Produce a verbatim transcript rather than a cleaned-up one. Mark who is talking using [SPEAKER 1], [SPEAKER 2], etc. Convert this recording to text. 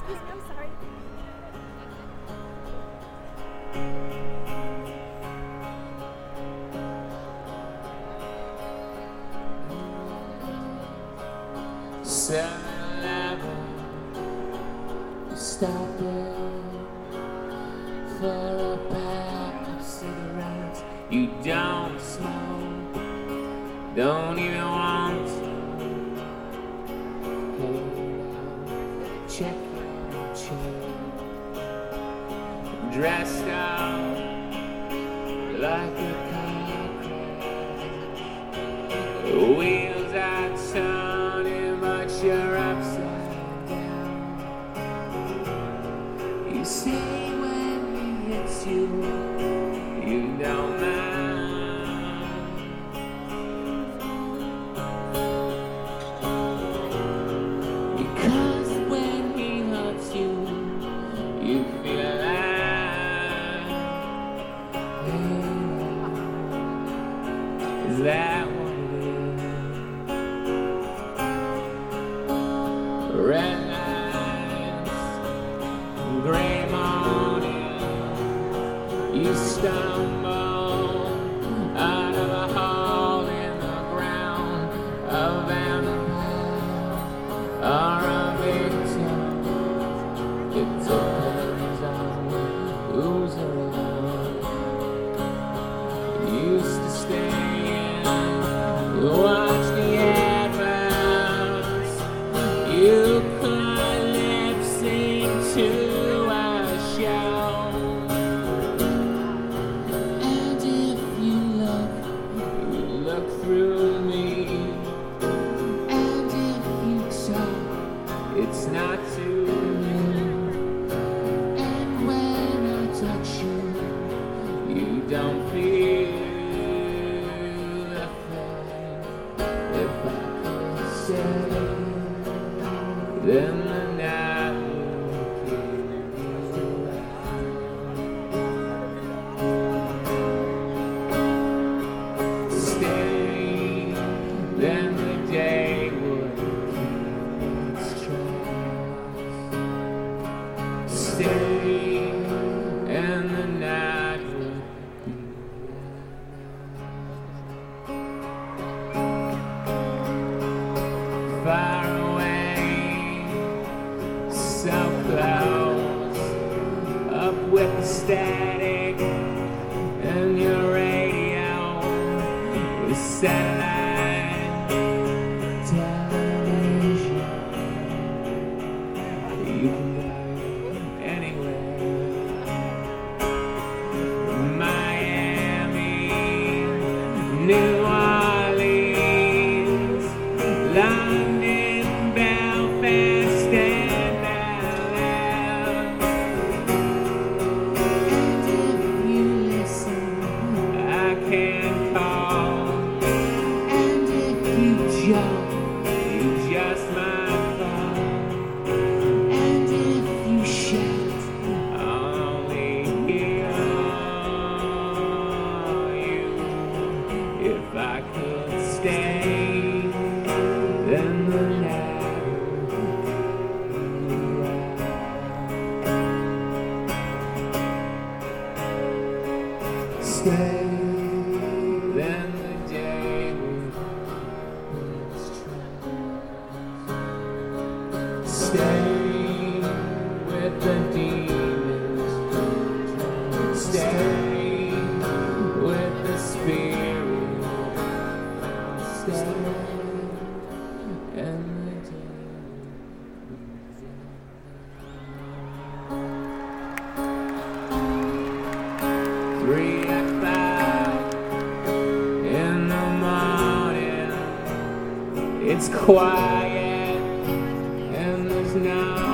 [SPEAKER 1] I'm sorry.
[SPEAKER 2] seven eleven, stop it for a pack of cigarettes. You don't smoke, don't even want to. Hey, check your chair, dressed up like a cockroach. Wheels are turning, but you're upside down. You say when he hits you, you don't mind. Because when he hurts you, you feel alive. Hey, is that what it is? Red lights, gray morning, you stumble out of a hole in the ground, a vampire or a victim. It depends on who's around. Used to stay in, watch the adverts. You could lip sync to a show. And if you look, you look through me. And if you talk, it's not to me. And when I touch you, you don't feel a thing. If I could say, then the night would keep stay, then the day would keep its tracks. Stay, and the night would be far away, so close, up with the static, and your radio is satellite television. You can go anywhere. Miami, New Orleans, London, Belfast, and L A. And if you listen, I can call. And if you jump, you just might fall. And if you shout, I'll only hear you. If I could stay, then the night would be right. Stay, then the day would its tracks. Stay with the demons. Stay with the spirit. Stay, and the day would be three o'clock in the morning. It's quiet and there's no